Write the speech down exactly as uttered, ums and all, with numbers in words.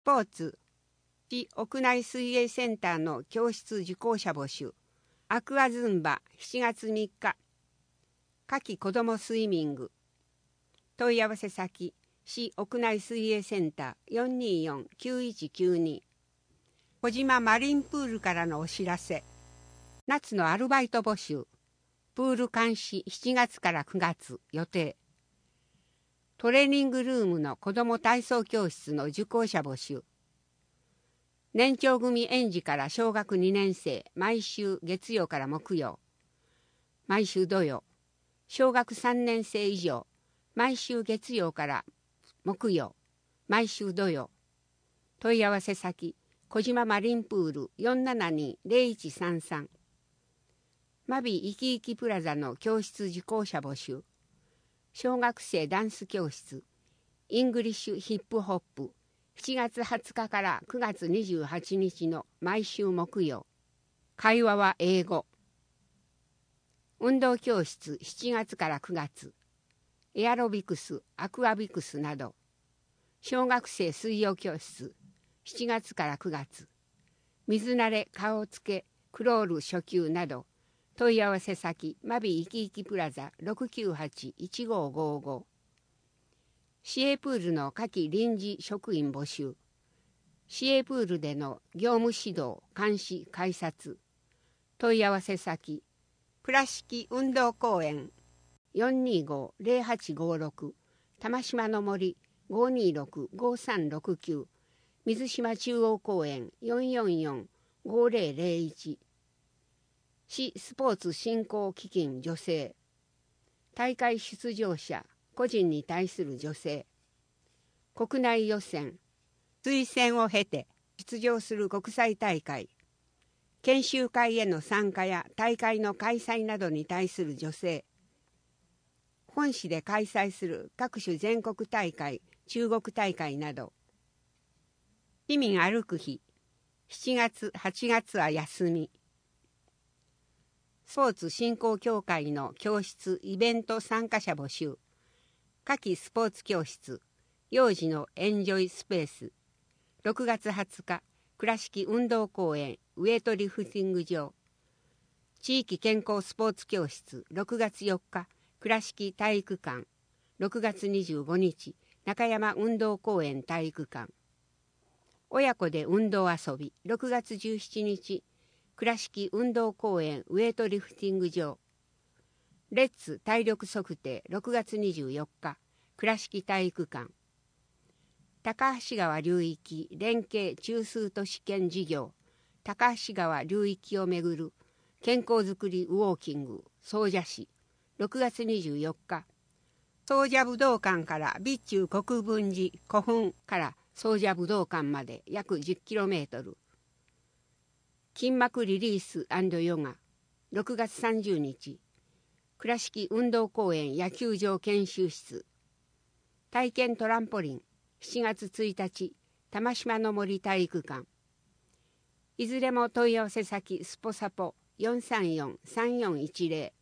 ポーツ市屋内水泳センターの教室受講者募集。アクアズンバしちがつみっか。夏季子どもスイミング。問い合わせ先市屋内水泳センター よんにーよんきゅういちきゅうに。小島マリンプールからのお知らせ。夏のアルバイト募集。プール監視しちがつからくがつ予定。トレーニングルームの子ども体操教室の受講者募集。年長組園児から小学にねん生、毎週月曜から木曜。毎週土曜。小学さんねん生以上、毎週月曜から木曜。毎週土曜。問い合わせ先、小島マリンプール よんななにーぜろいちさんさん。マビーいきいきプラザの教室受講者募集。小学生ダンス教室、イングリッシュヒップホップ、しちがつはつかからくがつにじゅうはちにちの毎週木曜。会話は英語。運動教室しちがつからくがつ。エアロビクス、アクアビクスなど。小学生水泳教室しちがつからくがつ。水慣れ、顔つけ、クロール初級など。問い合わせ先、マビーいきいきプラザ ろくきゅうはちいちごーごーごー。市営プールの夏季臨時職員募集。市営プールでの業務指導、監視、改札。問い合わせ先、倉敷運動公園 よんにーごーぜろはちごーろく、玉島の森 ごーにーろくごーさんろくきゅう、水島中央公園 よんよんよんごーぜろぜろいち。市スポーツ振興基金助成。大会出場者個人に対する助成。国内予選推薦を経て出場する国際大会。研修会への参加や大会の開催などに対する助成。本市で開催する各種全国大会、中国大会など。市民歩く日しちがつはちがつは休み。スポーツ振興協会の教室イベント参加者募集。夏季スポーツ教室幼児のエンジョイスペース。ろくがつはつか倉敷運動公園ウエイトリフティング場。地域健康スポーツ教室ろくがつよっか倉敷体育館。ろくがつにじゅうごにち中山運動公園体育館。親子で運動遊びろくがつじゅうしちにち倉敷運動公園ウエイトリフティング場。レッツ体力測定ろくがつにじゅうよっか倉敷体育館。高橋川流域連携中枢都市圏事業高橋川流域をめぐる健康づくりウォーキング総社市ろくがつにじゅうよっか。総社武道館から備中国分寺古墳から総社武道館まで約 じゅっキロメートル。筋膜リリース&ヨガろくがつさんじゅうにち倉敷運動公園野球場研修室。体験トランポリンしちがつついたち玉島の森体育館。いずれも問い合わせ先スポサポ よんさんよんさんよんいちぜろ